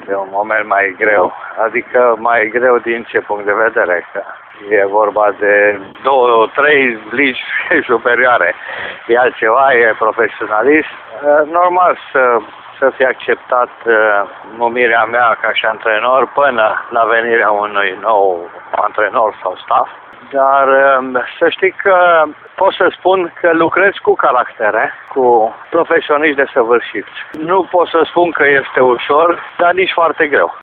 este un moment mai greu. Adică mai greu din ce punct de vedere? Că e vorba de 2-3 ligi superioare. E altceva, e profesionalist. Normal să fie acceptat numirea mea ca și antrenor până la venirea unui nou antrenor sau staff. Dar să știi că pot să spun că lucrez cu caractere, cu profesioniști desăvârșiți. Nu pot să spun că este ușor, dar nici foarte greu.